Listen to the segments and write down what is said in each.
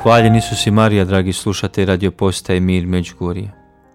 Hvaljen Isus i Marija, dragi slušatelji Radio Postaje Mir Međugorje.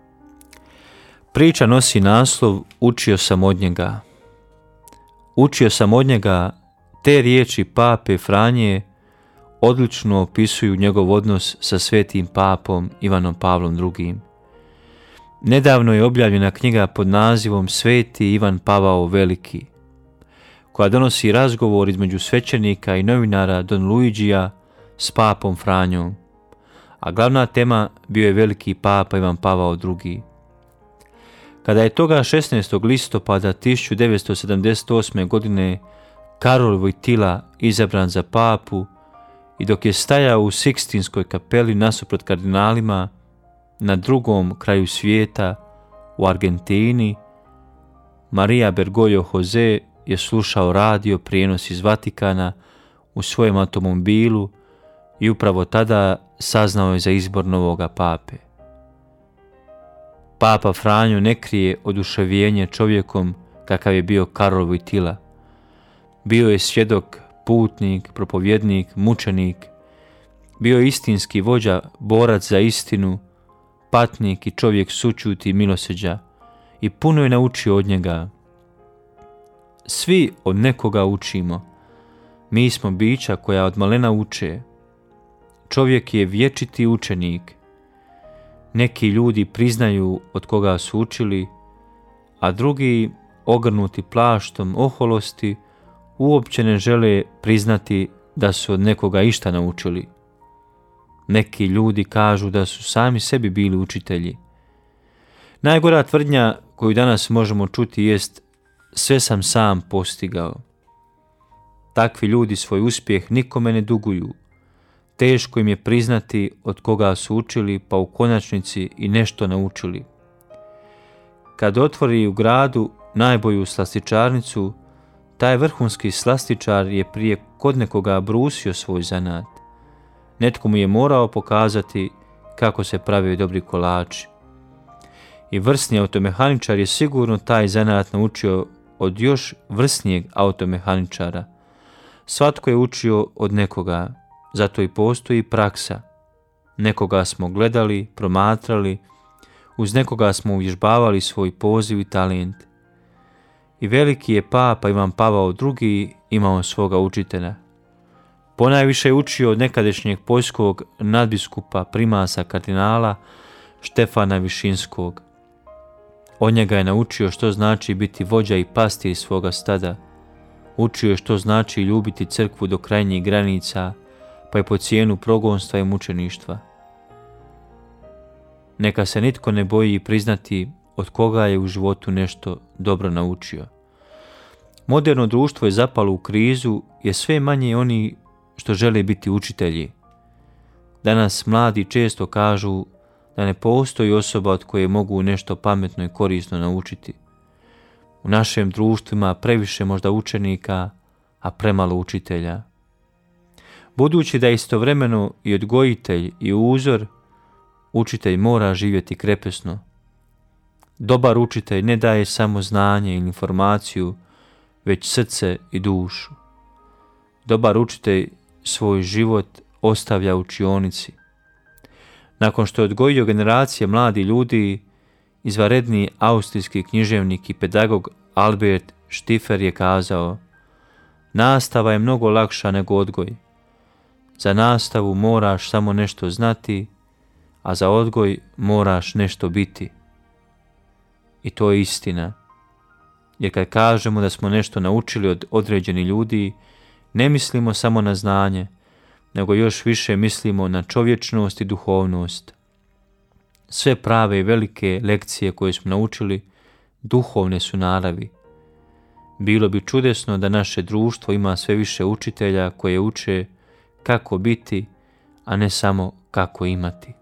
Priča nosi naslov Učio sam od njega. Učio sam od njega, te riječi pape Franje odlično opisuju njegov odnos sa svetim papom Ivanom Pavlom II. Nedavno je objavljena knjiga pod nazivom Sveti Ivan Pavao Veliki, koja donosi razgovor između svećenika i novinara Don Luigija s papom Franjom, a glavna tema bio je veliki papa Ivan Pavao II. Kada je toga 16. listopada 1978. godine Karol Wojtyla izabran za papu i dok je stajao u Sikstinskoj kapeli nasuprot kardinalima na drugom kraju svijeta u Argentini, Maria Bergoglio Jose je slušao radio prijenos iz Vatikana u svojem automobilu i upravo tada saznao je za izbor novoga pape. Papa Franjo ne krije oduševljenje čovjekom kakav je bio Karol Wojtyla. Bio je svjedok, putnik, propovjednik, mučenik. Bio je istinski vođa, borac za istinu, patnik i čovjek sućuti i milosrđa i puno je naučio od njega. Svi od nekoga učimo. Mi smo bića koja od malena uče. Čovjek je vječiti učenik. Neki ljudi priznaju od koga su učili, a drugi, ogrnuti plaštom oholosti, uopće ne žele priznati da su od nekoga išta naučili. Neki ljudi kažu da su sami sebi bili učitelji. Najgora tvrdnja koju danas možemo čuti jest sve sam sam postigao. Takvi ljudi svoj uspjeh nikome ne duguju. Teško im je priznati od koga su učili, pa u konačnici i nešto naučili. Kad otvori u gradu najbolju slastičarnicu, taj vrhunski slastičar je prije kod nekoga brusio svoj zanat. Netko mu je morao pokazati kako se prave dobri kolači. I vrsni automehaničar je sigurno taj zanat naučio od još vrsnijeg automehaničara. Svatko je učio od nekoga, zato i postoji praksa. Nekoga smo gledali, promatrali, uz nekoga smo uvježbavali svoj poziv i talent. I veliki je papa Ivan Pavao II. Imao svoga učitelja. Ponajviše je učio od nekadašnjeg poljskog nadbiskupa primasa kardinala Štefana Višinskog. Od njega je naučio što znači biti vođa i pastir svoga stada. Učio je što znači ljubiti crkvu do krajnjih granica, pa je po cijenu progonstva i mučeništva. Neka se nitko ne boji priznati od koga je u životu nešto dobro naučio. Moderno društvo je zapalo u krizu jer sve manje oni što žele biti učitelji. Danas mladi često kažu da ne postoji osoba od koje mogu nešto pametno i korisno naučiti. U našem društvu ima previše možda učenika, a premalo učitelja. Budući da je istovremeno i odgojitelj i uzor, učitelj mora živjeti krepesno. Dobar učitelj ne daje samo znanje ili informaciju, već srce i dušu. Dobar učitelj svoj život ostavlja u učionici. Nakon što je odgojio generacije mladih ljudi, izvanredni austrijski književnik i pedagog Albert Stifer je kazao: nastava je mnogo lakša nego odgoj. Za nastavu moraš samo nešto znati, a za odgoj moraš nešto biti. I to je istina. Jer kad kažemo da smo nešto naučili od određenih ljudi, ne mislimo samo na znanje, nego još više mislimo na čovječnost i duhovnost. Sve prave i velike lekcije koje smo naučili, duhovne su naravi. Bilo bi čudesno da naše društvo ima sve više učitelja koje uče kako biti, a ne samo kako imati.